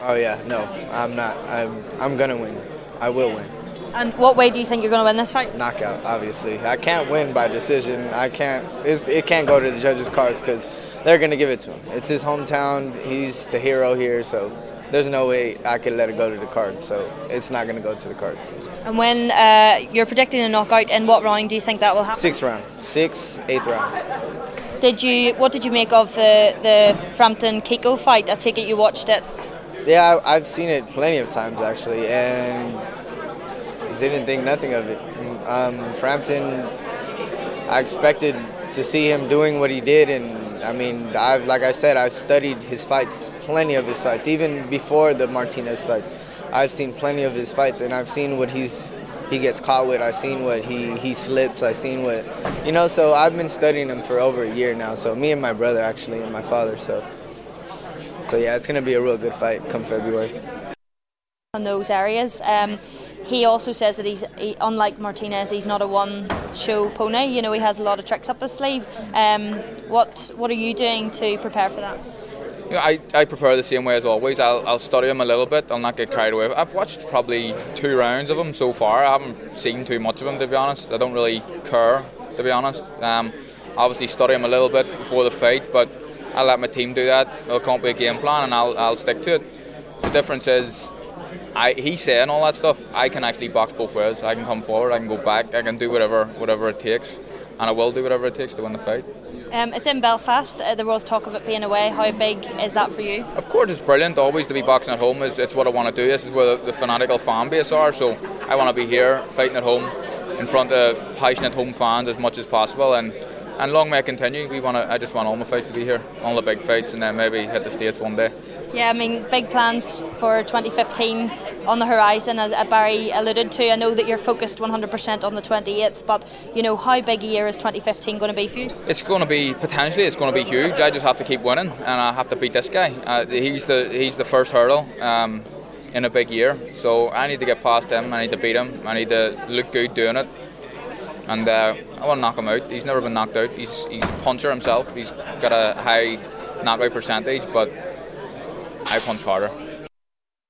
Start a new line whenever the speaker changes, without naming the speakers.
Oh yeah, no, I'm not. I'm gonna win. I will win.
And what way do you think you're going to win this fight?
Knockout, obviously. I can't win by decision. I can't. It can't go to the judges' cards because they're gonna give it to him. It's his hometown. He's the hero here, so there's no way I could let it go to the cards. So it's not gonna go to the cards.
And when you're predicting a knockout, in what round do you think that will happen?
6th round, 8th round.
What did you make of the Frampton Kiko fight? I take it you watched it.
Yeah, I've seen it plenty of times actually, and didn't think nothing of it. Frampton, I expected to see him doing what he did, and I mean, like I said, I've studied his fights, plenty of his fights, even before the Martinez fights. I've seen plenty of his fights, and I've seen what he gets caught with. I've seen what he slips. I've seen what, so I've been studying him for over a year now. So me and my brother actually, and my father. So yeah, it's gonna be a real good fight come February.
On those areas. He also says that unlike Martinez, he's not a one-show pony. He has a lot of tricks up his sleeve. What are you doing to prepare for that?
I prepare the same way as always. I'll study him a little bit. I'll not get carried away. I've watched probably 2 rounds of him so far. I haven't seen too much of him, to be honest. I don't really care, to be honest. Obviously study him a little bit before the fight, but I'll let my team do that. They'll come up with a game plan and I'll stick to it. The difference is, he's saying all that stuff. I can actually box both ways. I can come forward, I can go back, I can do whatever it takes, and I will do whatever it takes to win the fight.
It's in Belfast. There was talk of it being away. How big is that for you?
Of course, it's brilliant. Always to be boxing at home. It's what I want to do. This is where the fanatical fan base are. So I want to be here fighting at home in front of passionate home fans as much as possible. And long may it continue. I just want all my fights to be here, all the big fights, and then maybe hit the States one day.
Yeah, I mean, big plans for 2015 on the horizon, as Barry alluded to. I know that you're focused 100% on the 28th, but how big a year is 2015 going to be for you?
It's going to be huge. I just have to keep winning, and I have to beat this guy. He's the first hurdle in a big year, so I need to get past him. I need to beat him. I need to look good doing it, and I want to knock him out. He's never been knocked out. He's a puncher himself. He's got a high knockout percentage, but I punch harder.